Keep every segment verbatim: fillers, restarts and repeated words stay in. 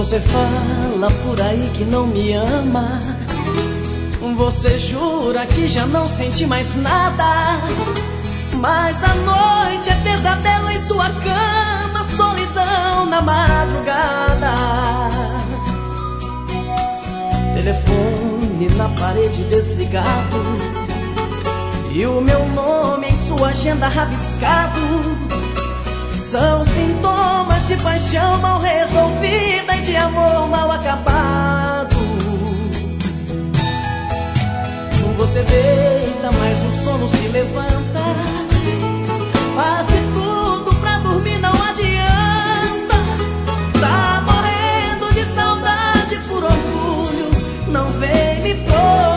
Você fala por aí que não me ama, você jura que já não sente mais nada, mas a noite é pesadelo em sua cama, solidão na madrugada. Telefone na parede desligado e o meu nome em sua agenda rabiscado. São sintomas de paixão mal resolvida e de amor mal acabado. Você deita, mas o sono se levanta, faz de tudo pra dormir, não adianta. Tá morrendo de saudade, por orgulho não vem me procurar.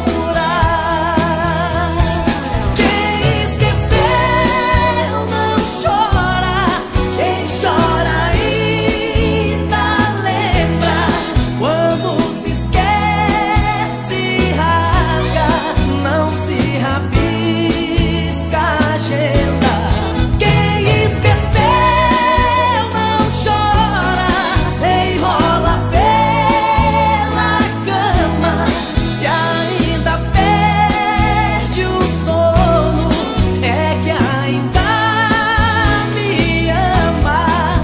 Quem esqueceu não chora, quem chora ainda lembra. Quando se esquece, rasga, não se rabisca a agenda. Quem esqueceu não chora, enrola pela cama. Se ainda perde o sono, é que ainda me ama.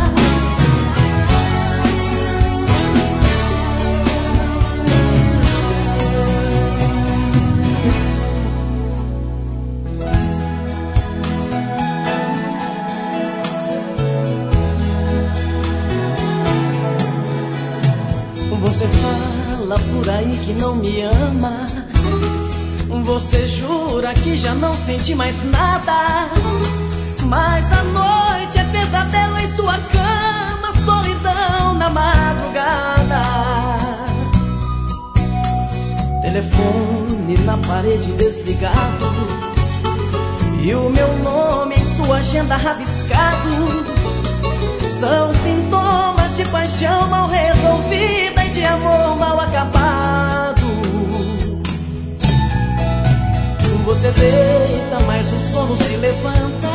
Você fala por aí que não me ama, você jura que já não sente mais nada, mas a noite é pesadelo em sua cama, solidão na madrugada. Telefone na parede desligado e o meu nome em sua agenda rabiscado. São sintomas de paixão mal resolvida e de amor mal acabado. Você deita, mas o sono se levanta,